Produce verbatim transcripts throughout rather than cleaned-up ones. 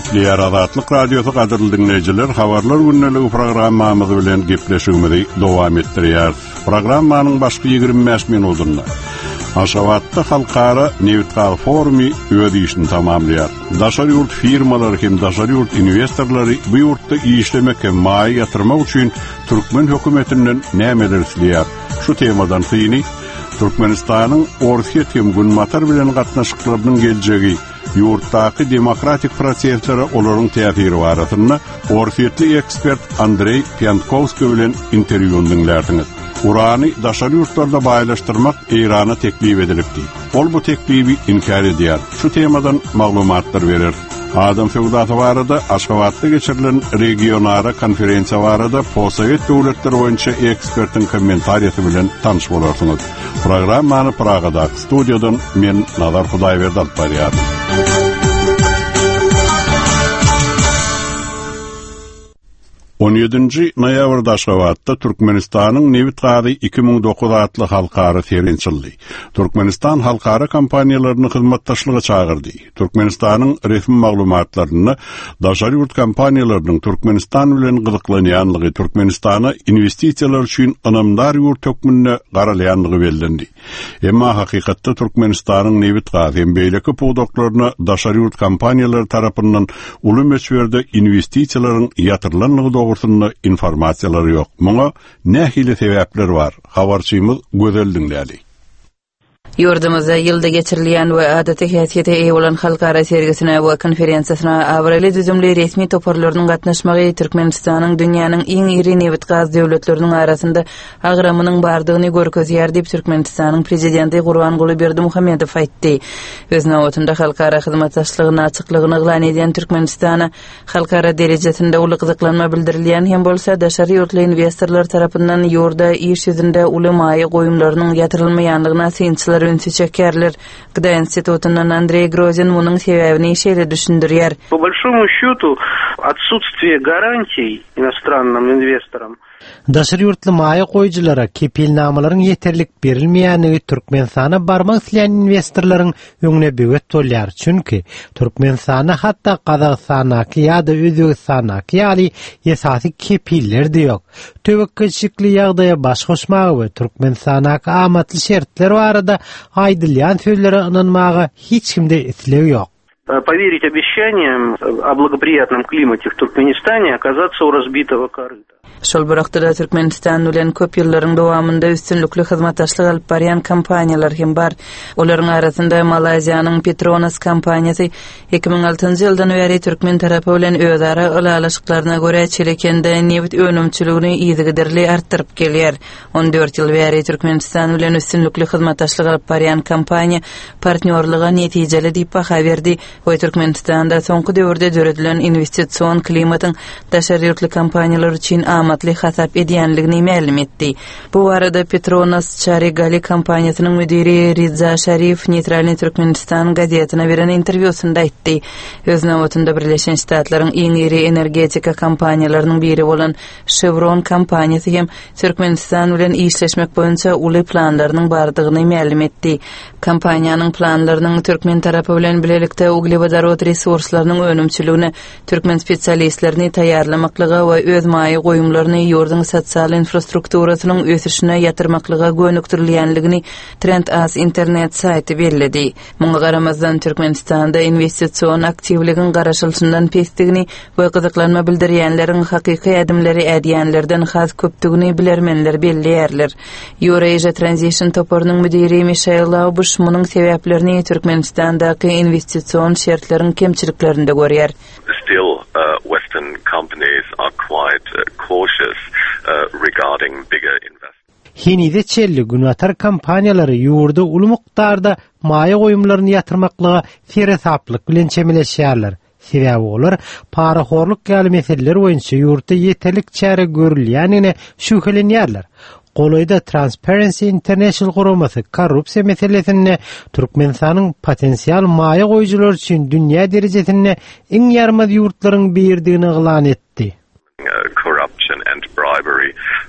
Gepleýär Azatlyk Radiosu gadyrly dinleýijiler, habarlar günneligi programmamyzy bilen gepleşigimizi dowam etdirýär. Programmanyň başky ýygrimi beş minutunda Aşgabatda halkara Nevitgal forumy öz işini tamamlaýar. Daşary ýurt firmalary hem daşary ýurt investorlary bu ýurtda işlemek hem maý ýatyrmak üçin Türkmen hökümetinden nämeler isleýär. Şu temadan syny Türkmenistanyň orsiýet hem günmatar bilen gatnaşyklarynyň geljegi, ýurtdaky demokratik proseslere olaryň täsiri barasynda orsiýetli ekspert Andrey Pyankovskiy bilen interwýuny dinlerdiňiz. Urany daşary ýurtlarda baýlaşdyrmak Irana teklip edilipdi. Ol bu teklibi inkar edýär. Şu temadan maglumatlar berer. Adam feudata barada Aşgabatda geçirilen regionara konferensiýa barada Posowet döwletleri boýunça ekspertiň kommentariýasy bilen tanyş bolarsyňyz. Programmany Pragada studiýadan men Nazar Hudaýberdi alyp barýar. on ýedinji noýabrda Aşgabatda Türkmenistanyň Nevitgady iki ming dokuz adly halkara serensçildi. Türkmenistan halkara kompaniýalaryny hyzmatdaşlyga çagyrdy. Türkmenistanyň resmi maglumatlaryny daşary ýurt kompaniýalarynyň Türkmenistan bilen gyzyklanýanlygy, Türkmenistana investisiýalar üçin anamdar ýurt tökmünde garalýanlygy bellendi. Emma hakykatda Türkmenistanyň Nevitgady hem beýleki pogdoklaryna daşary ýurt kompaniýalary tarapyndan uly meçberde investisiýalaryň ýatyrlanlygy doğrusunda informasiýalary ýok. Muňa nähili sebäpler bar? Habarçymyz gözel dinläli. Yurdumuzda ýylda geçirilýän we adaty häsiýete eýe bolan halkara sergisine we konferensiýasyna awrely düzümli resmi toparlarynyň gatnaşmagy Türkmenistanyň dünýäniň iň iri Nevitgaz döwletleriniň arasynda agramynyň bardygyny görkezýär diýip Türkmenistanyň prezidenti Gurbanguly Berdimuhammedow aýtdy. Öz nowatynda halkara hyzmatdaşlygyny açyklygyny glan edýän Türkmenistana halkara derejesinde uly gyzyklanma bildirilýän hem bolsa daşary ýurtly investorlar tarapyndan ýurda iş ýüzünde uly maýy goýumlarynyň ýatyrylmaýanlygyna synçylar Ünsi çekerler. Gıda Institutundan Андрей Грозин muның sebäbini şeýle düşündirýär. По большому счету, отсутствие гарантий иностранным инвесторам. Daşary ýurtly maýy goýjylara kepilnamalaryň ýeterlik berilmeýänligi Türkmenistana barmak isleýän investorlaryň öňüne böwet bolýar. Çünki Türkmenistana hatda Kazakstanaky ýa-da Özbegistanaky ýaly esasy kepiller de ýok. Töwekkelçikli ýagdaýa baş goşmagy we Türkmenistanaky amatly şertler barada aýdylýan sözlere ynanmagy hiç kimde islew ýok. Поверить обещаниям о благоприятном климате в Туркменистане, оказаться у разбитого корыта. Şol birakda Türkmenistan bilen köp ýyllaryň dowamında üstünlikli hyzmatdaşlyk alyp barýan kompaniýalar hem bar. Olaryň arasynda Malaziýanyň Petronas kompaniýasy iki ming altynjy ýyldan beri Türkmen tarapy bilen özara alalaşyklaryna görä çelekende neft önümçiligini ýygyderli artdyryp gelýär. on dört ýyl beri Türkmenistan bilen üstünlikli hyzmatdaşlyk alyp barýan kompaniýa partnýorlyga netijeli diýip baha berdi. We Türkmenistanda soňky döwürde döredilen investisiýon klimatyň daşary ýurtly kompaniýalar üçin amatly hasap edýänligini ma'lum etdi. Bu arada Petronas Çarigali kompaniýasynyň müdiri Riza Şarif Neytralny Türkmenistan gazetina beren interwýusunda aýtdy. Öz nowatynda Birleşen Ştatlaryň iň iri energetika kompaniýalarynyň biri bolan Chevron kompaniýasy hem Türkmenistan bilen işleşmek boýunça uly planlarynyň bardygyny ma'lum etdi. Kompaniýanyň planlarynyň Türkmen tarapy bilen bilelikde uglevodorod resurslarynyň önümçiligine, Türkmen spesialistlerini taýýarlamaklyga we öz maýy goýumlaryny ýurdun sosial infrastrukturasynyň ösüşine ýatyrmaklyga gönükdirilýänligini Trend As internet saýty bellädi. Muňa garamazdan Türkmenistanda investisiýon aktivliginiň garaşylşyndan pesdigini we gyzyklanma bildirýänleriň hakyky adymlary edýänlerden has köpdigini bilermenler belliýärler. Eurasia Transition toparynyň müdiri Michael Laubush munyň sebäplerini Türkmenistandaky investisiýon şertleriň kemçiliklerinde görýär. Still, uh, Western companies are quite uh, cautious uh, regarding bigger investments. Hinide çelli günwatar kompaniýalary ýurda uly mukdarda maýy goýumlaryny ýatyrmaklyga feresaplyk bilen çemeleşýärler. Sebäbi olar paraxorluk ýaly meseleler boýunça ýurtda ýeterlik çäre görülýänine şüphelenýärler. Goloyda Transparency International guramasy korrupsiýa meselesini Türkmenistanyň potensial maýy goýjylar üçin dünýä derejesinde iň ýarmaz ýurtlaryň birdigini glan etdi. Corruption and bribery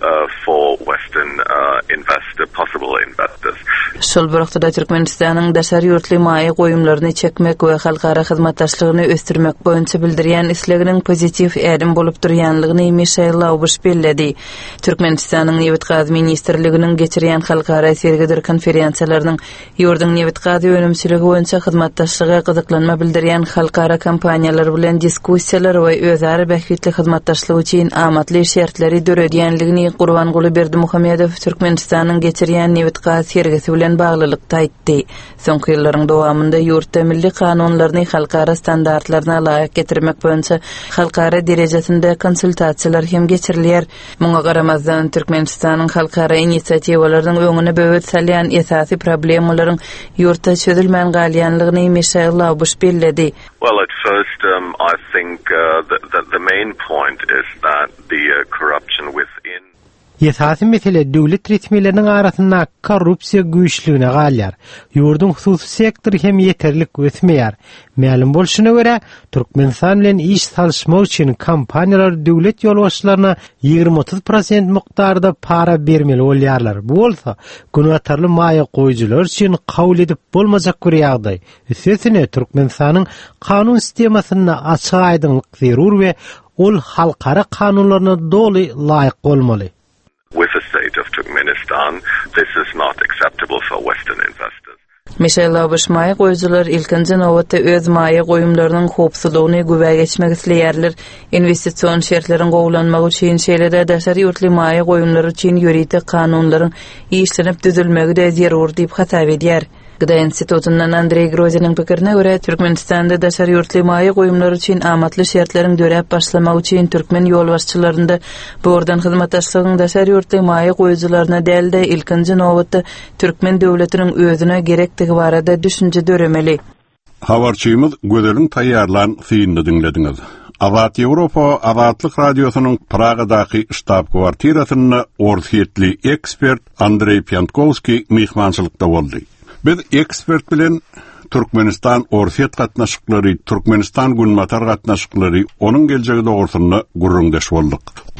uh, for Western uh, investor, possible investors. Şol wagtda Türkmenistanyň daşary ýurtly maýy goýumlaryny çekmek we halkara hyzmatdaşlygyny ösdürmek boýunça bildirýän isleginiň pozitiv ädim bolup durýanlygyny Michael Laubush belledi. Türkmenistanyň Newit gaz ministrliginiň geçirýän halkara sergidir konferensiýalarynyň ýurdun newit gazy önümçiligi boýunça hyzmatdaşlyga gyzyklanma bildirýän halkara kompaniýalar bilen diskussiýalar we özara bähwitli hyzmatdaşlyk üçin amatly şertleri döredýänligini Gurbanguly Berdimuhammedow Türkmenistanyň geçirýän newit gaz sergisi bilen baglylykda aýtdy. Soňky ýyllaryň dowamında ýurtda milli kanunlaryny halkara standartlaryna laýyk getirmek boýunça halkara derejesinde konsultasiýalar hem geçirilýär. Muňa garamazdan Türkmenistanyň halkara inisiatiwalarynyň öňüne böwet salýan esasy problemalaryň ýurtda çözülmän galýanlygyny Michael Laubush belledi. Well, at first, um, I think uh, the, the, the main point is that the uh, corruption within Esasy mesele döwlet resmiýetleriniň arasynda korrupsiýa güýçlügine galýar. Ýurdun hususy sektory hem ýeterlik ösmeýär. Ma'lum bolşuna görä, Türkmenistan bilen iş salşmak üçin kompaniýalar döwlet ýolbaşçylaryna ýygrimi otuz prosent mukdarda para bermeli bolýarlar. Bu bolsa, günatarly maýa goýjylar üçin kabul edip bolmajak bir ýagdaý. Üstesine Türkmenistanyň kanun sistemasyna açyk aýdymlyk zerur we ol halkara kanunlaryna doly laýyk bolmaly. with the state of Turkmenistan, this is not acceptable for Western investors. Michael Laubush maýy goýjylar ilkinji nowatda öz maýy goýumlarynyň howpsuzlygyny gübäge geçmek isleýärler. Investisiýon şertlerini gowlanmak üçin şeýlere daşary ýurtly maýy goýumlary üçin ýuridik kanunlaryň işlenip düzülmegi de zerur diýip hatap edýär. Gıda Institutundan Andrey Grozinin pikirine göre Türkmenistan'da daşary ýurtly maýy goýumlary üçin amatly şertleriň döräp başlamak üçin Türkmen ýolbaşçylarynda bordan hyzmatdaşlygyň daşary ýurtly maýy goýjylaryna dälde ilkinji nowatda Türkmen döwletiniň özüne gerektigi barada düşünje döremeli. Habarçymyz Gözelin taýýarlan synyny dinlediňiz. Azat Ýewropa Azatlyk radiosynyň Pragadaky ştab kwartirasyna orsiýetli ekspert Andrey Piantkovski mihmançylykda boldy. Biz ekspert bilen Türkmenistan orsiýet gatnaşyklary, Türkmenistan günmatar gatnaşyklary, onuň geljegi dogrusyna gurrundaş boldyk.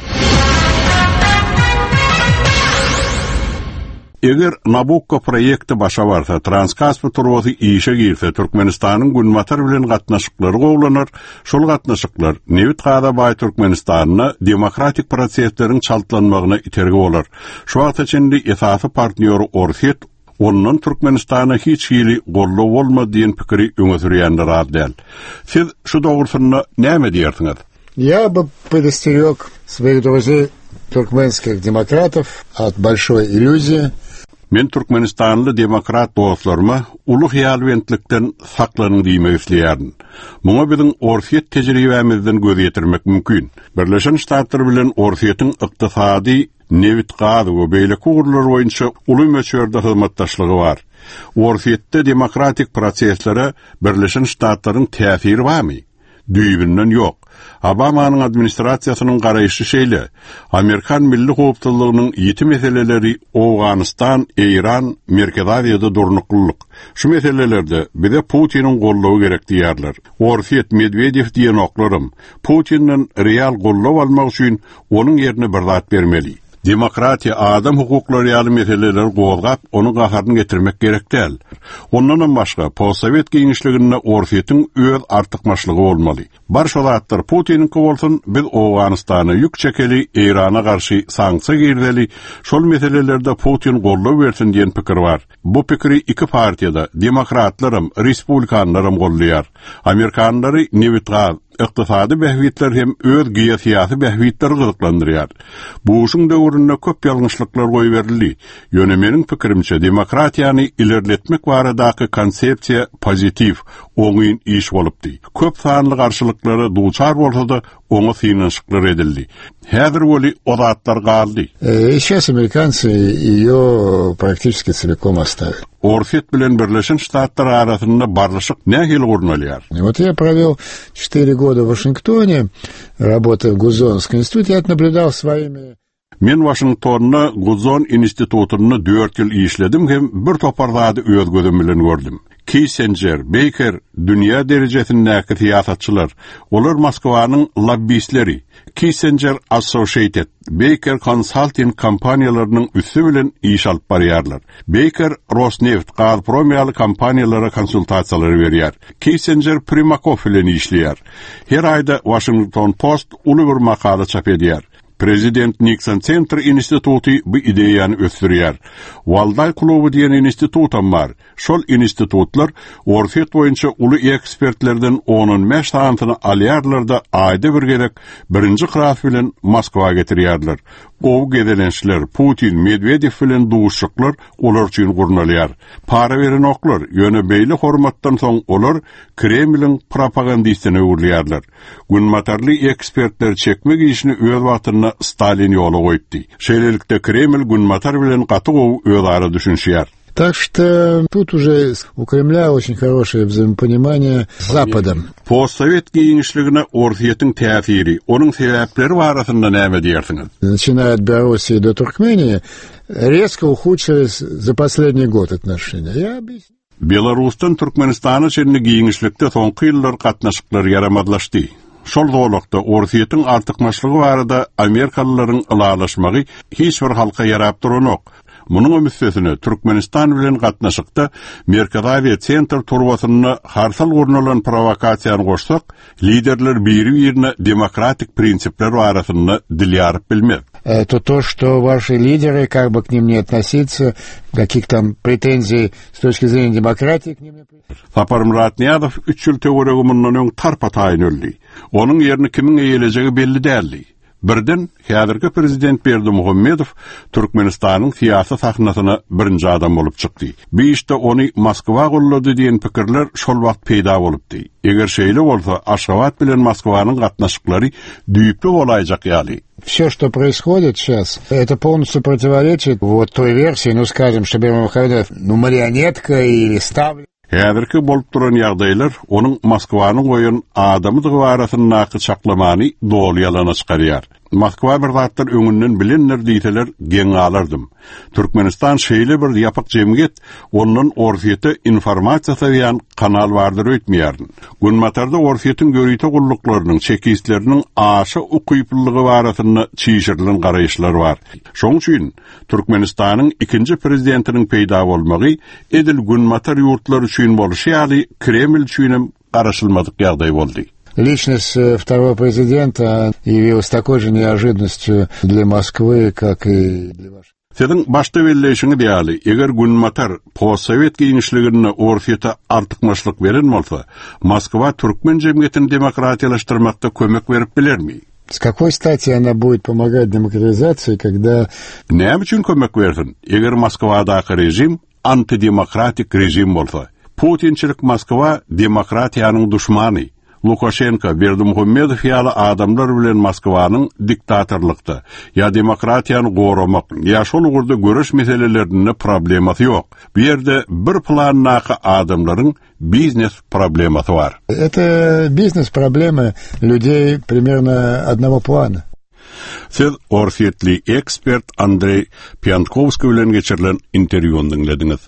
Eger Nabucco proýekti başa barsa, Transkaspi turbasy işe girse, Türkmenistanyň günmatar bilen gatnaşyklary gowlanar. Şol gatnaşyklar Newit gaza baý Türkmenistanyna demokratik prosesleriň çaltlanmagyna itergi bolar. Şu wagt içinde esasy partnýory orsiýet ondan Türkmenistana hiç hili gollaw bolmady diýen pikiri öňe sürýänler adel. Siz şu dogrusyna näme diýersiňiz? Я бы предостерег своих друзей туркменских демократов от большой иллюзии. Men Türkmenistanly demokrat dostlaryma uluq ýalwentlikden saklanyň diýmek isleýärdim. Muňa biziň orsiýet tejribemizden göz ýetirmek mümkin. Birleşen Ştatlar bilen orsiýetiň ykdysady Newit gazy we beýle kurullar boýunça uly möçörde hyzmatdaşlygy bar. Orsiýetde demokratik proseslere Birleşen Ştatlaryň täsiri barmy? Düýbinden ýok. Obamanyň administrasiýasynyň garaýşy şeýle. Amerikan milli howpsuzlygynyň ýeti meseleleri Awganistan, Iran, Merkezi Aziýada durnuklyk. Şu meselelerde bize Putinin gollawy gerek diýerler. Orsiýet Medvedew diýen oklarym Putinin real gollaw almak üçin onuň ýerine bir zat bermeli. Demokratiýa, adam hukuklary ýaly meseleler gowgap, onu gaharyny getirmek gerek däl. Ondan başga, postsovet giňişliginde orsiýetiň öz artykmaçlygy bolmaly. Bar şol zatlar Putiniňki bolsun, biz Awganistana ýük çekeli, Irana garşy sanksiýa girdeli, şol meselelerde Putin gollaw bersin diýen pikir bar. Bu pikiri iki partiýada, demokratlarym, respublikanlarym gollaýar. Amerikanlary Newit gaz iqtisadi behwitler hem öz giýesiýasy behwitleri gyzyklandyrýar. Bu işin döwründe köp ýalňyşlyklar goý berildi. Ýönemeniň pikirimçe demokratiýany ilerletmek baradaky konsepsiýa pozitiv, oňyn iş bolupdy. Köp sanly garşylyklary duçar bolsa-da oňa synanyşyklar edildi. Häzir boli o zatlar galdy. Сейчас американцы её практически целиком оставили. Orsiýet bilen Birleşen Ştatlar arasynda barlyşyk nähil gurnalýar. Вот я провел четыре года в Вашингтоне, работая в Гудзонском институте, я наблюдал своими Men Washingtonna Guzon institutunu dört yıl işledim hem bir toparlady öz gözüm bilen gördüm. Kissinger, Baker, dünya derejesindäki siyasatçylar, olar Moskwanyň lobbistleri. Kissinger Associated, Baker Consulting kompaniýalarynyň üssü bilen iş alyp barýarlar. Baker Rosneft, Gazprom ýaly kompaniýalara konsultasiýalar berýär. Kissinger Primakov bilen işleýär. Her aýda Washington Post uly bir makala çap edýär. Prezident Nixon Center Institutu bu ideýany ösdürýär. Walday klubu diýen institutam bar. Şol institutlar orfet boýunça uly ekspertlerden onun beş taňyny alýarlar da aýda bir gerek birinji kras bilen Moskwaga getirýärler. O gedelençler Putin, Medvedev bilen duşuklar olar üçin gurnalýar. Para beren oklar ýöne beýle hormatdan soň olar Kremlin propagandistyny urlýarlar. Günmatarly ekspertler çekmek işini öz wagtyna Stalin ýola goýdy. Şeýlelikde Kreml günmatar bilen gaty gowy öz ara düşünýär. Так что тут уже у Кремля очень хорошее взаимопонимание с Западом. Постсовет giňişligine ortaýetin täsiri, onuň sebäpleri barasynda näme diýersiňiz? Начиная от Белоруссии до Туркмении, резко ухудшились за последний год отношения. Я объясню. Belarusdan Türkmenistana çenli giňişlikde soňky ýyllar gatnaşyklar yaramadlaşdy. Şol dowlukda ortaýetin artykmaçlygy barada Amerikalılaryň ılalaşmagy hiç bir halka yarap duranok. Munyň ömüsesine Türkmenistan bilen gatnaşykda Merkezi Center turwasyny harsal gurnalan provokasiýany goşsak, liderler biri ýerine demokratik prinsipler barasynda dilýaryp bilmez. Это то, что ваши лидеры, как бы к ним не относиться, каких там претензий с точки зрения демократии к ним не... Sapar Muratniyadov üç ýyl töwereginden öň tarpataýyn öldi. Onuň ýerini kimin eýeljegi belli däldi. Birden häzirki prezident Berdimuhammedow Türkmenistanyň siýasat sahnasyna birinji adam bolup çykdy. Bu işde ony Moskwa gollady diýen pikirler şol wagt peýda bolupdy. Eger şeýle bolsa, Aşgabat bilen Moskwanyň gatnaşyklary düýpli bolaýjak ýaly. Все, что происходит сейчас, это полностью противоречит вот той версии, ну, скажем, что Бердымухамедов, ну, марионетка или ставлю. Häzirki bolup duran ýagdaýlar onuň Moskwanyň goýan adamydygy barasyny naky çaklamany dol ýalana çykarýar. Moskwa bir zatlar öňünden bilenler diýseler geň alardym. Türkmenistan şeýle bir ýapyk jemgyet, onuň ortaýete informasiýa saýan kanal bardyr öýtmeýärdi. Günmatarda ortaýetin görýte gullyklarynyň, çekisleriniň aşy ukyplylygy barasyny çiğişirilen garaýşlar bar. Şoň üçin Türkmenistanyň ikinji prezidentiniň peýda bolmagy edil günmatar ýurtlar üçin bolşy ýaly Kreml üçin garaşylmadyk ýagdaý boldy. Личность второго президента явилась такой же неожиданностью для Москвы, как и для вашей. Senin başta belleşini diýäli, eger günmatar postsovet giňişligine ortaýeta artykmaçlyk beren bolsa, Moskwa türkmen jemgyýetini demokratiýalaşdyrmakda kömek berip bilermi? С какой стати она будет помогать демократизации, когда... Näme üçin kömek bersin? Eger Moskwadaky rejim antidemokratik rejim bolsa, Putinçilik Moskwa demokratiýanyň duşmany. Lukashenko, Berdimuhammedow ýaly adamlar bilen Moskwanyň diktatorlykda ýa demokratiýany goramak, ýa şol ugurda görüş meselelerinde problemasy ýok. Bu ýerde bir plannaky adamlaryň biznes problemasy bar. Это бизнес-проблемы людей примерно одного плана. Siz orsiýetli ekspert Andrey Pyankovskiy bilen geçirilen interwýuny dinlediňiz.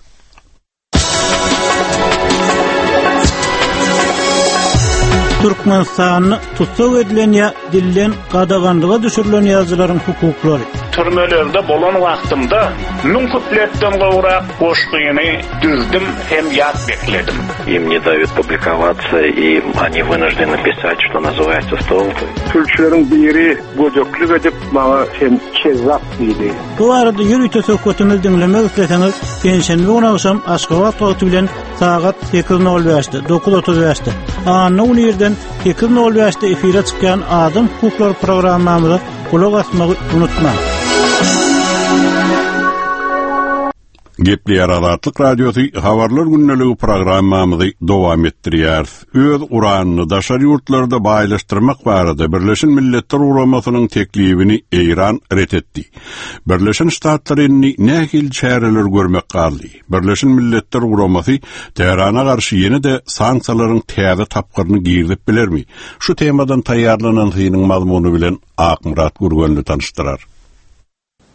Türkmenistanyny tutsak edilen ýa dillen gadagandyga düşürilen ýazgylaryň hukuklary. Türmelerde bolan wagtymda mümkinlepden gowrak goşgyny düzdüm hem ýat bekledim. Им не дают публиковаться, и они вынуждены писать, что называется, стол. Türkçülerin biri gojokluk edip bana hem kezzap diýdi. Bu arada ýürüýte söhbetimizi dinlemek isleseňiz, penşenbe günü akşam Aşgabat wagty bilen saat sekiz nol beşde dokuz otuz beşde Anna Unirden sekiz nol beşde efire çykan Adam Hukuklar programmamyza kulak asmagy unutma. Gepli Aradatlyk Radiosu Habarlar Günneligi programmamyzy dowam etdirýär. Öz uranyny daşary ýurtlarda baýlaşdyrmak barada Birleşen Milletler Uramasynyň teklibini Eýran ret etdi. Birleşen Ştatlaryny nähil çäreler görmek galdy. Birleşen Milletler Uramasy Teherana garşy ýene-de sanksiýalaryň täze tapgyryny girdip bilermi? Şu temadan taýýarlanan synyň mazmuny bilen Akmurat Gurgönlü tanıştyrar.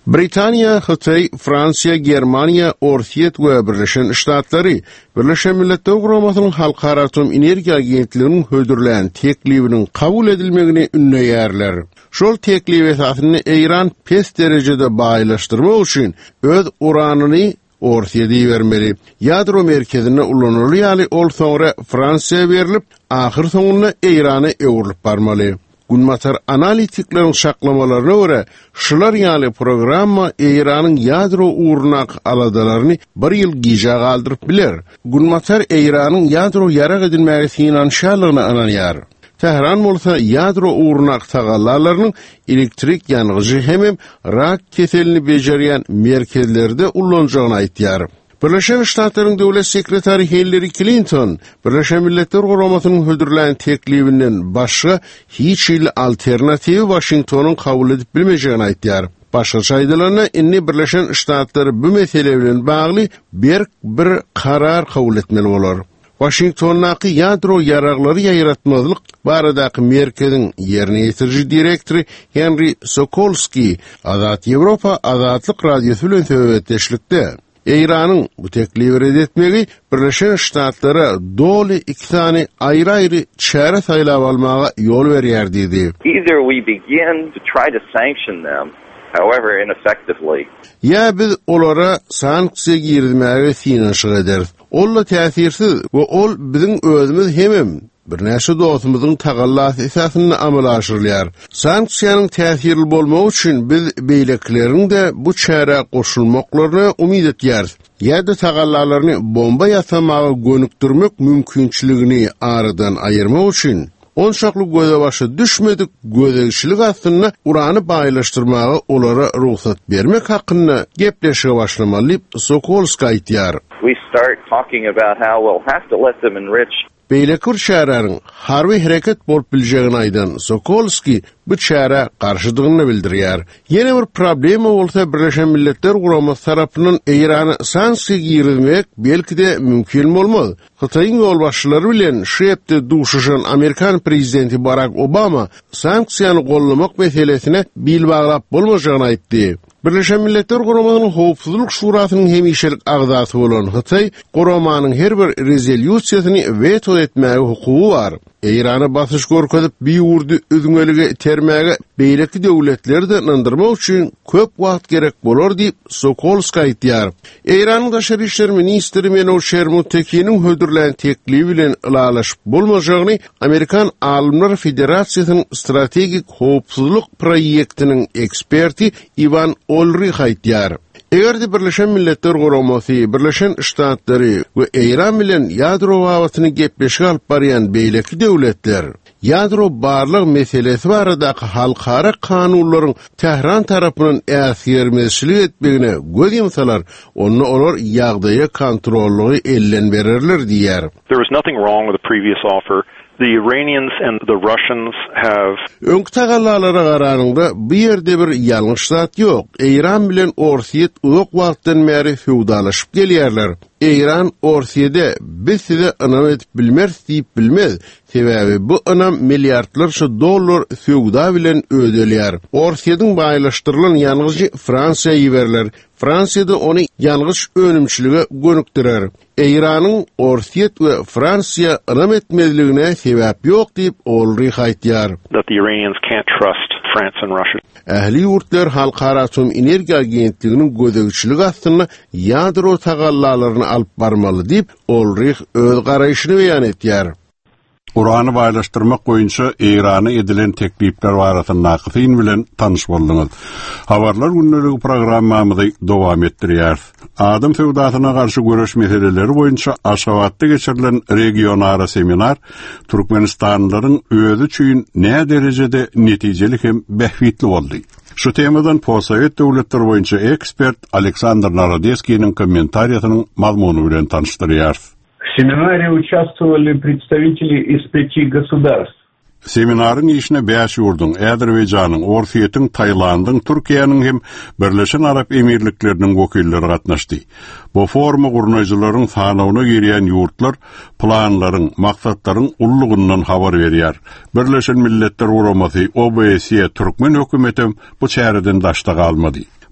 Britanya, Xitay, Fransiya, Germaniya, Ortiyet we Birleşen Ştatları, Birleşen Milletler Guramasynyň Halkara Atom Energiýa Agentliginiň hödürlän teklibiniň kabul edilmegini ünleýärler. Şol teklip esasyny Eýran pes derejede baýlaşdyrmak üçin öz uranyny Ortiýa bermeli. Ýadro merkezine ulanýarly, ýaly ol soňra Fransiýa berilip, ahyr soňunda Eýrana öwrülip barmaly. Gunmatar analitiklerin şaklamalaryna göre şular ýaly programma Eýranyň ýadro urnak aladalaryny bir ýyl gija galdyryp biler. Gunmatar Eýranyň ýadro ýarag edilmäge finansiýallygyny ananýar. Tehran bolsa ýadro urnak tagallalarynyň elektrik ýangyjy hemem rak keselini bejerýän merkezlerde ullanjagyny aýtýar. Birleşen Ştatlaryň döwlet sekretary Hillary Clinton, Birleşen Milletler Guramasynyň hödürlän teklibinden başga hiç il alternatiw Washingtonyň kabul edip bilmejegini aýtýar. Başga aýdylarna inni Birleşen Ştatlary bu mesele bilen bagly bir bir karar kabul etmeli bolar. Washington'naky ýadro ýaraglary ýaýratmazlyk baradaky merkeziň ýerine ýetirji direktory Henry Sokolsky Azat Ýewropa Azatlyk radiosu bilen söhbetleşlikde Eýranyň bu teklibi reddetmegi Birleşen Ştatlara doly iki tane aýry-aýry çäre saýlap almaga ýol berýär dedi. Either we begin to try to sanction them, however ineffectively. Ya biz olara sanksiýa girmäge finansy ederiz. Olla täsirsiz we ol biziň özümiz hemem bir näçe dostumyzyň tagallasy esasyny amala aşyrýar. Sanksiýanyň täsirli bolmagy üçin biz beýlekleriň de bu çäre goşulmaklaryna umyt etýäris. Ýa-da tagallalaryny bomba ýasamagy gönükdirmek mümkinçiligini aradan aýyrmak üçin onşakly göze başa düşmedik gözegçilik aslında urany baýlaşdyrmagy olara ruhsat bermek hakyny gepleşige başlamaly Sokolsky aýtýar. We start talking about how we'll have to let them enrich. Beýlekur şäheriniň harby hereket bolup biljegini aýdan Sokolsky bu çäre garşydygyny bildirýär. Ýene bir problema bolsa Birleşen Milletler Guramasy tarapyndan Eýrany sanksiýa girmek belki-de mümkin bolmaz. Xitaýyň ýolbaşçylary bilen şeýpde duşuşan Amerikan prezidenti Barack Obama sanksiýany gollamak meselesine bil baglap bolmajagyny aýtdy. Birleşen Milletler Guramasynyň Howpsuzlyk Şurasynyň hemişelik agzasy bolan Xitay, Guramanyň her bir rezolýusiýasyny veto etmäge hukugy bar. Eýrany basyş görkezip bir urdu özüňelige termäge beýleki döwletleri ynandyrmak üçin köp wagt gerek bolar diýip Sokolsky aýtýar. Eýranyň daşary işler ministri Menor Şermuttekiniň hödürlän teklibi bilen ylalaşyp bolmajagyny Amerikan Alymlar Federasiýasynyň strategik howpsuzlyk proýektiniň eksperti Ivan Olrich aýtýar. Eger de Birleşen Milletler Guramasy, Birleşen Ştatlary we Eýran bilen ýadro wawatyny gepleşik alyp barýan beýleki döwletler ýadro barlyk meselesi baradaky halkara kanunlaryň Tehran tarapyndan äsirmezçilik etmegine göz ýumsalar, onu olar ýagdaýa kontrolly ellen bererler diýär. There was nothing wrong with the previous offer. The Iranians and the Russians have Öňtagallalara garanyňda bu ýerde bir ýalňyşlat ýok. Eýran bilen Ortiýet uzak wagtdan beri feudallaşyp gelýärler. Eýran Ortiýede biz size anam edip bilmez diýip bilmez. Sebäbi bu anam milliardlarça dollar feudal bilen ödelýär. Ortiýedyň baýlaşdyrylan ýalňyjy Fransiýa ýiberler. Fransiyada onu ýalňyş önümçiligi gönükdirer. Eýranyň Ortiýet we Fransiýa anam etmezligine sebäp ýok diýip Olrich aýtýar. That the Iranians can't trust France and Russia. Ähli ýurtlar Halkara Atom Energiýa Agentliginiň gözegçiligi aslında ýadro tagallalaryny alyp barmaly diýip Olrich öz garaýşyny beýan etýär. Urany baýlaşdyrmak boýunça Eýrana edilen teklipler barasynda nakyfyn bilen tanyş boldyňyz. Habarlar günneligi programmamyzy dowam etdirýär. Adam feodatyna garşy görüş meseleleri boýunça Aşgabatda geçirilen regionara seminar Türkmenistanlylaryň özü üçin näme derejede netijeli hem behwitli boldy. Şu temadan Possovet döwletleri boýunça ekspert Aleksandr Narodeskiň kommentariýasynyň mazmuny bilen tanışdyrýar. В семинаре участвовали представители из пяти государств. Seminarın işine beş ýurdun, Äzerbeýjanyň, Ortiýetiň, Taýlandyň, Türkiýanyň hem Birleşen Arap Emirlikleriniň wekilleri gatnaşdy. Bu forma gurnaýjylaryň sanawyna girýän ýurtlar planlaryň, maksatlaryň ullugyndan habar berýär. Birleşen Milletler Guramasy, O B S, Türkmen hökümeti bu çäreden daşda galmady.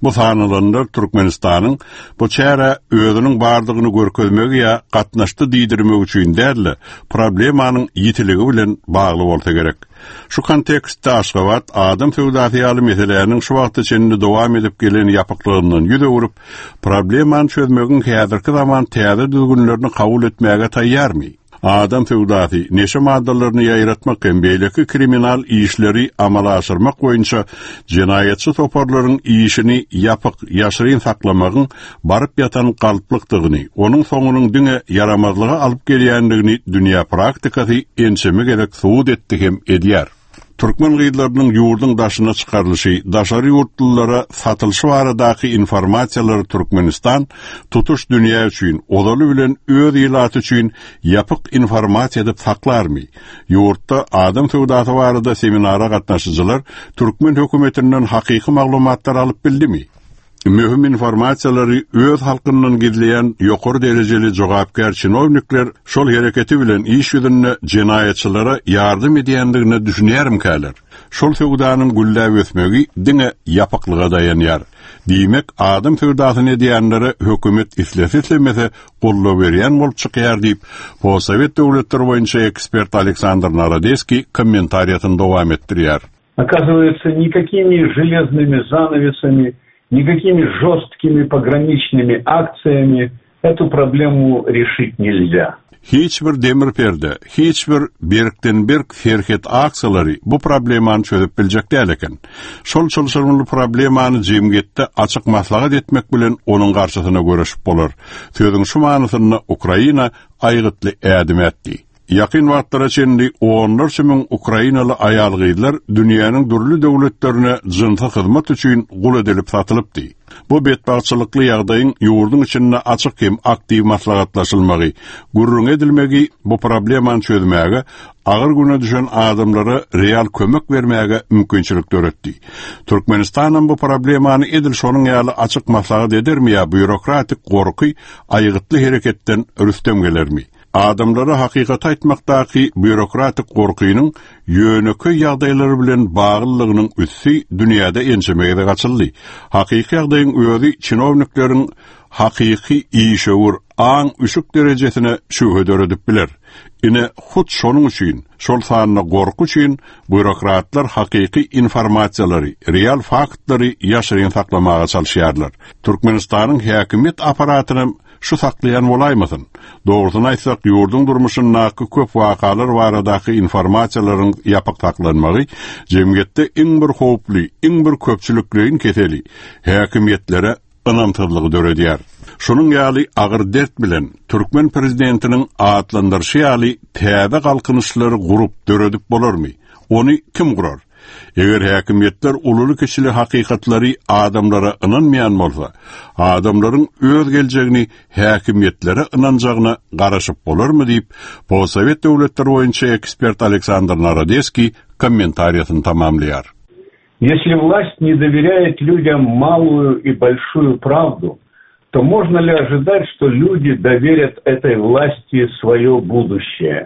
Bu sanalanlar Türkmenistan'ın bu çäre özünün bardygyny görkezmegi ya gatnaşdy diýdirmek üçin däl, problemanyň ýitiligi bilen bagly bolsa gerek. Şu kontekstde Aşgabat adam feodaliyal meselelerini şu wagt içinde dowam edip gelen ýapyklygyndan ýüze urup, problemany çözmegiň häzirki zaman täze düzgünlerini kabul etmäge taýýarmy? Adam feodali neşe maddalaryny ýaýratmak hem beýleki kriminal işleri amala aşyrmak boýunça jinayetçi toparlaryň işini ýapyk ýaşyryn saklamagyň baryp ýatan galyplykdygyny, onuň soňunyň diňe yaramazlyga alyp gelýändigini dünýä praktikasy ensemi gerek suwd etdi hem edýär. Türkmen gıydlarının yurdun daşına çıkarılışı, daşarı yurtlulara satılışı varadaky informasiyaları Türkmenistan, tutuş dünya üçün, odalı bilen öz ilatı üçün yapık informasiya edip saklarmy? Yurtta adam feodatı varada seminara gatnaşyjylar Türkmen hökümetinden hakyky maglumatlar alıp bildimi? Mühim informasiyaları öz halkından gizleyen yokor dereceli jogapkar çinovnikler şol hareketi bilen iş ýüzünde jinayetçilere yardım edýändigini düşünýärim käler. Şol feodanyň gülläp ösmegi diňe ýapyklyga dayanýar. Diýmek, adam feodatyny edýänlere hökümet isletilmese gollap berýän bolup çykýar diýip, Possovet döwletleri boýunça ekspert Aleksandr Narodeski kommentariýatyny dowam etdirýär. Оказывается, никакими железными занавесами, никакими жесткими пограничными акциями эту проблему решить нельзя. Hiç bir demir perde, hiç bir berkten berk ferhet aksiyalary bu problemany çözüp biljek däl eken. Şol çolşurmaly problemany jemgyýetde açyk maslahat etmek bilen onuň garşysyna görüşip bolar. Sözüň şu manysyny Ukraina aýgytly ädim etdi. Yakın wagtlara çendi onlarca min Ukrainalı ayal gyýdylar dünýäniň dürli döwletlerine jynty hyzmat üçin gul edilip satylypdy. Bu betbagçylykly ýagdaýyň ýurdun içinde açyk hem aktiw maslahatlaşylmagy, gurrun edilmegi bu problemany çözmäge, agyr güne düşen adamlara real kömek bermäge mümkinçilik töretdi. Türkmenistanyň bu problemany edil şonuň ýaly açyk maslahat edermi ýa bürokratik gorky aýgytly hereketden rüstem gelermi? Adamlara hakykaty aýtmakdaky bürokratik gorkynyň ýöneki ýagdaýlary bilen baglylygynyň üssü dünýäde ençemege gaçyldy. Hakyky ýagdaýyň özi çinownikleriň hakyky işewur aň üşük derejesine şöhret edip biler. Ine hut şonuň üçin, şol sanyna gorku üçin bürokratlar hakyky informasiýalary, real faktlary ýaşyryn saklamaga çalyşýarlar. Türkmenistanyň häkimet aparatyny şu saklayan bolaýmasyn. Dogrusyny aýtsak, ýurdun durmuşyndaky köp wakalar baradaky informasiýalaryň ýapyk saklanmagy jemgyýetde iň bir howply, iň bir köpçülikliň keseli, häkimetlere ynamsızlygy döredýär. Şunun ýaly agyr dert bilen Türkmen prezidentiniň atlandyrşy ýaly täze galkynyşlary gurup döredip bolarmy? Ony kim gurar? Eger häkimetler ululu kişili hakykatlary adamlara ynanmaýan bolsa, adamlaryň öz geljegini häkimetlere ynanjagyna garaşyp bolarmy diýip, Possovet döwletleri boýunça ekspert Aleksandr Narodeski kommentariýatyny tamamlaýar. Если власть не доверяет людям малую и большую правду, то можно ли ожидать, что люди доверят этой власти свое будущее?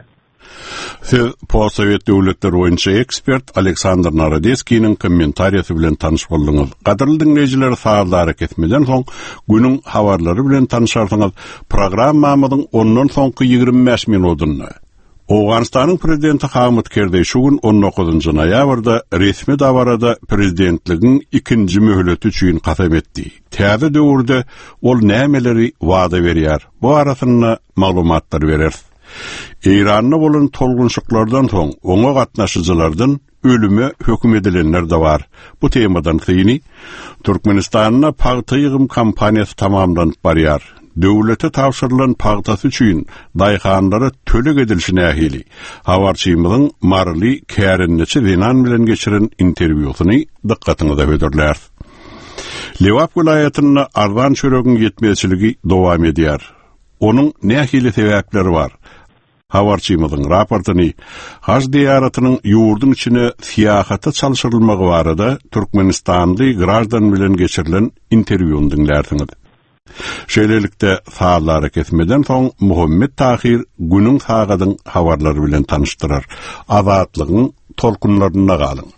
Possovet döwletleri boýunça ekspert Aleksandr Narodeski'nin kommentariýasy bilen tanyş boldyňyz. Gaderly dinleýijiler, saatlara ketmeden soň günüň habarlary bilen tanışarsyňyz. Programmamyzyň ondan soňky ýygrimi beş minutyny Awganistanyň prezidenti Hamid Karzai şu gün on dokuzuncu noýabrda resmi dawarada prezidentligiň ikinji möhleti üçin kasam etdi. Täze döwürde ol nämeleri wada berýär? Bu arasynda maglumatlar berer. İran'da bolan tolgunçuklardan soň oňa gatnaşyjylardan ölüme höküm edilenler de var. Bu temadan syny Türkmenistanyna paýta ýygym kampaniýasy tamamlanyp barýar. Döwlete tawşyrylan paýtasy üçin daýhanlara tölek edilişine ähili. Habarçymyzyň Marly Kärinneçi Zenan bilen geçiren interwýusyny dikkatyňize höderler. Lewap vilayatyna ardan çöregiň ýetmezçiligi dowam edýär. Onuň nähili sebäpleri bar. Habarçymyzyň raportyny Haj diýaratynyň ýurdun içine fiýahata çalşyrylmagy barada Türkmenistanly graždan bilen geçirilen interwýuny dinlersiňiz. Şeýlelikde saatlara kesmeden soň Muhammed Tahir günüň sagadyň habarlary bilen tanıştyrar. Azatlygyň tolkunlaryna galyň.